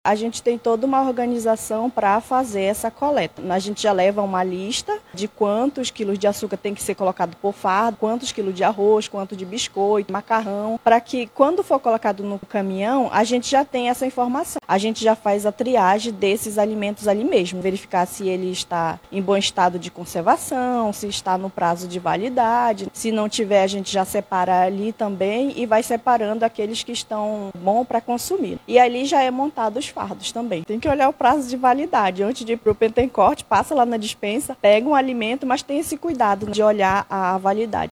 A gente tem toda uma organização para fazer essa coleta. A gente já leva uma lista de quantos quilos de açúcar tem que ser colocado por fardo, quantos quilos de arroz, quanto de biscoito, macarrão, para que quando for colocado no caminhão, a gente já tem essa informação. A gente já faz a triagem desses alimentos ali mesmo, verificar se ele está em bom estado de conservação, se está no prazo de validade. Se não tiver, a gente já separa ali também e vai separando aqueles que estão bons para consumir. E ali já é montado os fardos também. Tem que olhar o prazo de validade. Antes de ir para o Pentencorte, passa lá na despensa, pega um alimento, mas tem esse cuidado de olhar a validade.